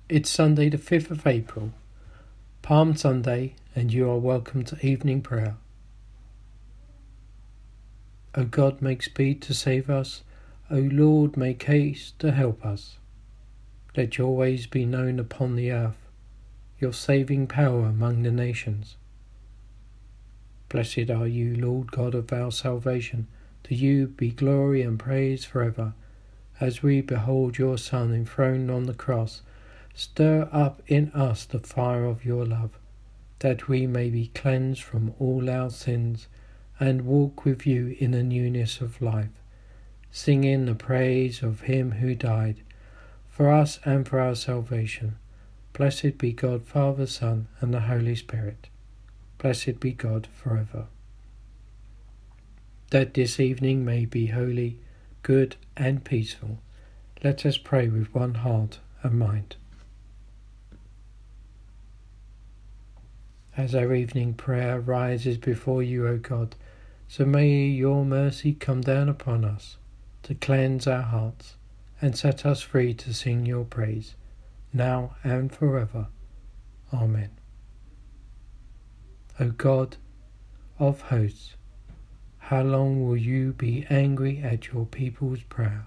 It's Sunday the 5th of April, Palm Sunday, and you are welcome to evening prayer. O God, make speed to save us. O Lord, make haste to help us. Let your ways be known upon the earth, your saving power among the nations. Blessed are you, Lord God of our salvation. To you be glory and praise forever. As we behold your Son enthroned on the cross, stir up in us the fire of your love, that we may be cleansed from all our sins and walk with you in the newness of life, singing the praise of him who died for us and for our salvation. Blessed be God, Father, Son, and the Holy Spirit. Blessed be God forever. That this evening may be holy, good, and peaceful, let us pray with one heart and mind. As our evening prayer rises before you, O God, so may your mercy come down upon us to cleanse our hearts and set us free to sing your praise, now and forever. Amen. O God of hosts, how long will you be angry at your people's prayer?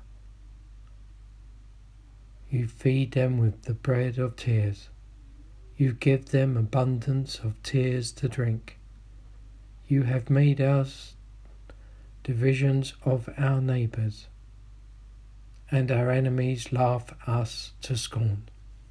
You feed them with the bread of tears. You give them abundance of tears to drink. You have made us divisions of our neighbours, and our enemies laugh us to scorn.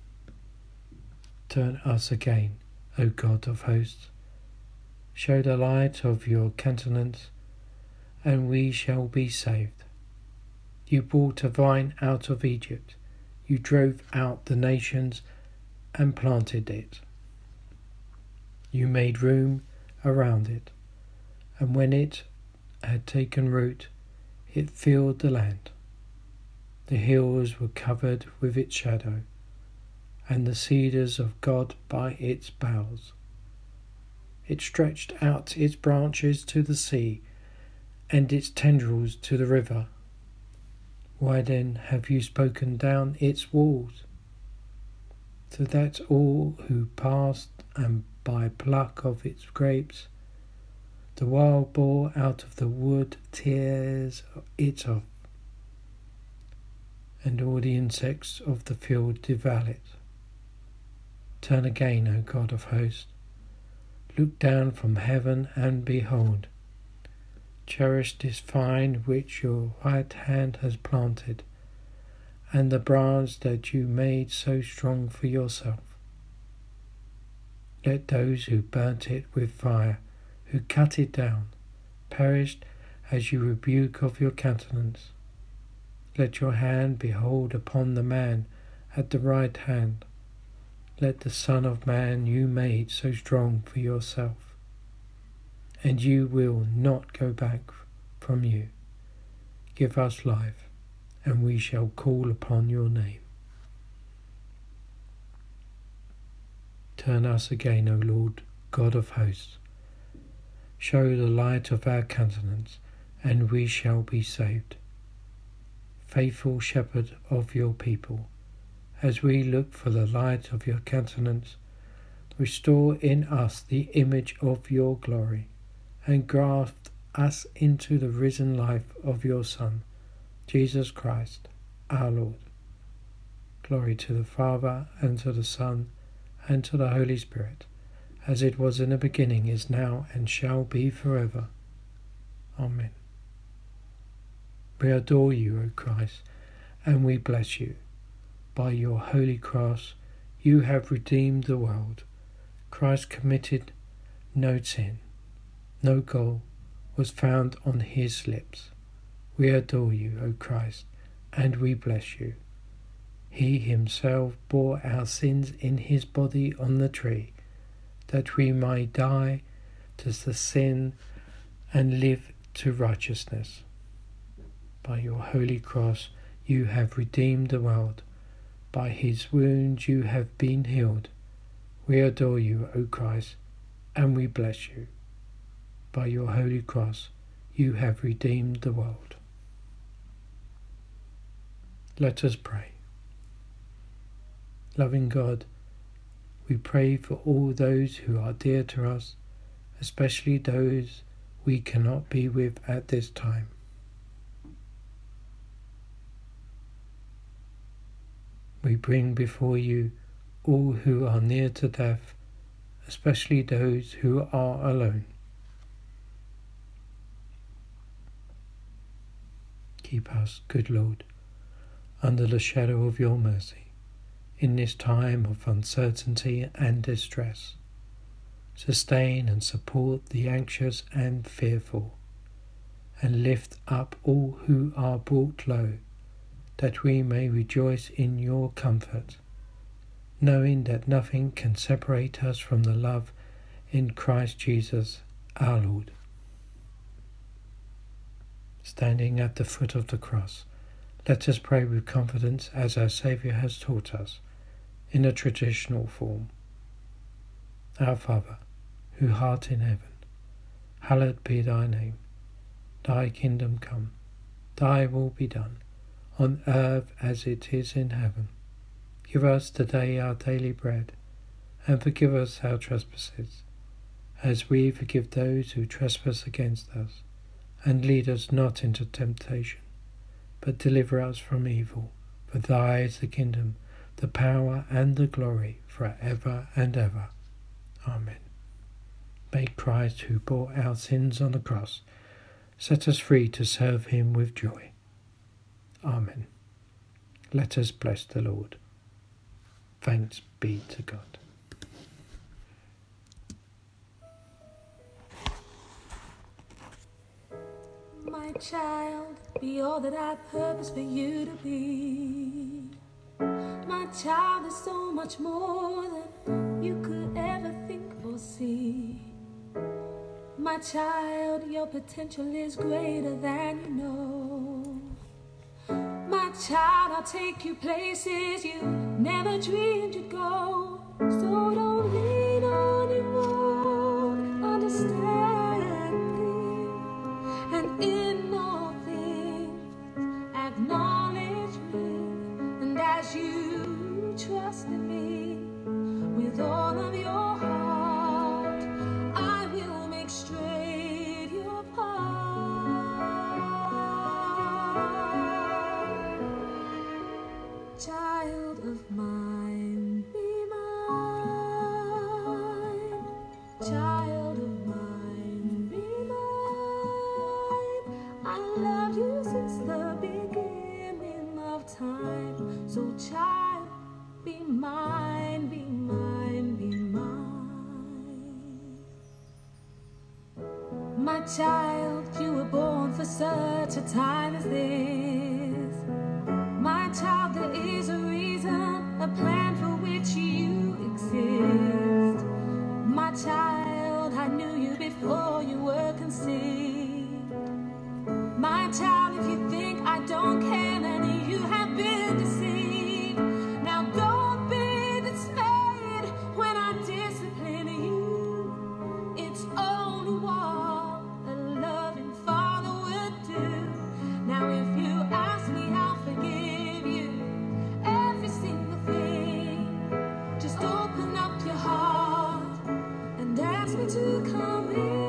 Turn us again, O God of hosts. Show the light of your countenance, and we shall be saved. You brought a vine out of Egypt. You drove out the nations and planted it. You made room around it, and when it had taken root, it filled the land. The hills were covered with its shadow, and the cedars of God by its boughs. It stretched out its branches to the sea, and its tendrils to the river. Why then have you spoken down its walls, so that all who passed and by pluck of its grapes, the wild boar out of the wood tears it off, and all the insects of the field devour it? Turn again, O God of hosts. Look down from heaven and behold. Cherish this vine which your right hand has planted, and the branch that you made so strong for yourself. Let those who burnt it with fire, who cut it down, perish as you rebuke of your countenance. Let your hand behold upon the man at the right hand. Let the Son of Man you made so strong for yourself, and you will not go back from you. Give us life, and we shall call upon your name. Turn us again, O Lord, God of hosts. Show the light of our countenance, and we shall be saved. Faithful shepherd of your people, as we look for the light of your countenance, restore in us the image of your glory, and graft us into the risen life of your Son, Jesus Christ, our Lord. Glory to the Father, and to the Son, and to the Holy Spirit, as it was in the beginning, is now, and shall be forever. Amen. We adore you, O Christ, and we bless you. By your holy cross, you have redeemed the world. Christ committed no sin. No gall was found on his lips. We adore you, O Christ, and we bless you. He himself bore our sins in his body on the tree, that we might die to the sin and live to righteousness. By your holy cross, you have redeemed the world. By his wounds you have been healed. We adore you, O Christ, and we bless you. By your holy cross, you have redeemed the world. Let us pray. Loving God, we pray for all those who are dear to us, especially those we cannot be with at this time. We bring before you all who are near to death, especially those who are alone. Keep us, good Lord, under the shadow of your mercy, in this time of uncertainty and distress. Sustain and support the anxious and fearful, and lift up all who are brought low, that we may rejoice in your comfort, knowing that nothing can separate us from the love in Christ Jesus our Lord. Standing at the foot of the cross, let us pray with confidence as our Saviour has taught us, in a traditional form. Our Father, who art in heaven, hallowed be thy name. Thy kingdom come, thy will be done, on earth as it is in heaven. Give us today our daily bread, and forgive us our trespasses, as we forgive those who trespass against us. And lead us not into temptation, but deliver us from evil. For thy is the kingdom, the power, and the glory, for ever and ever. Amen. May Christ, who bore our sins on the cross, set us free to serve him with joy. Amen. Let us bless the Lord. Thanks be to God. My child, be all that I purpose for you to be. My child, there's so much more than you could ever think or see. My child, your potential is greater than you know. My child, I'll take you places you never dreamed you'd go. So don't lean on your own understanding, and in all things acknowledge me. And as you trust in me with all of your heart, I will make straight your path. Child of mine, be mine. Child of mine, be mine. I loved you since the beginning of time. So child, be mine, be mine, be mine. My child, you were born for such a time as this. My child, there is a reason, a plan for which you exist. My child, I knew you before you were conceived. My child, if you think I don't care, then you have been deceived. Now don't be dismayed when I discipline you. It's only what a loving father would do. Now if you ask me, I'll forgive you every single thing. Just open up your heart and ask me to come in.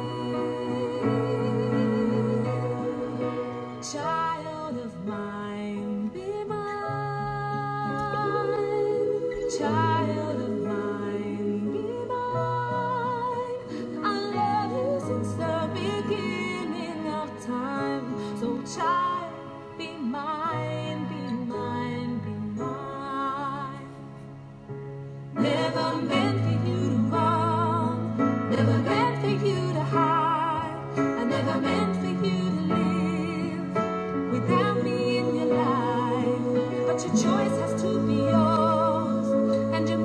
Child of mine, be mine. Child of mine, be mine. I love you since the beginning of time. So child, be mine, be mine, be mine. Never meant for you to run, never meant for you to hide. I never meant for you to live without me in your life. But your choice has to be yours, and your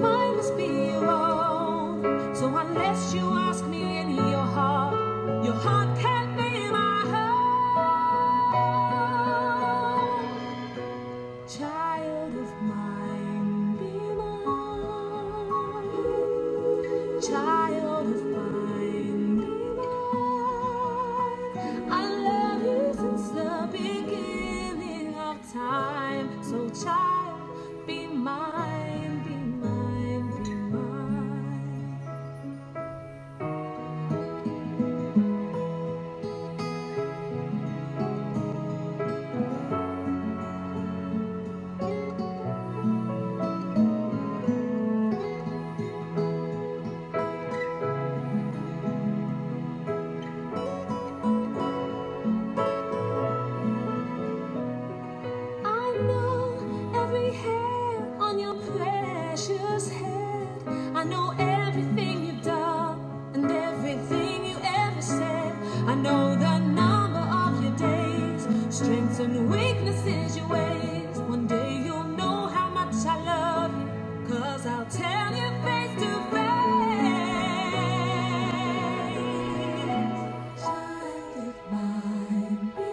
I know everything you've done and everything you ever said. I know the number of your days, strengths and weaknesses, your ways. One day you'll know how much I love you, 'cause I'll tell you face to face. Child of mine, be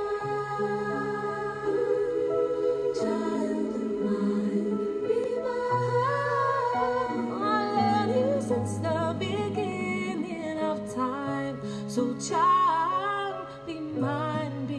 mine. Child of mine, be mine. I love you since the beginning of time. So child, be mine,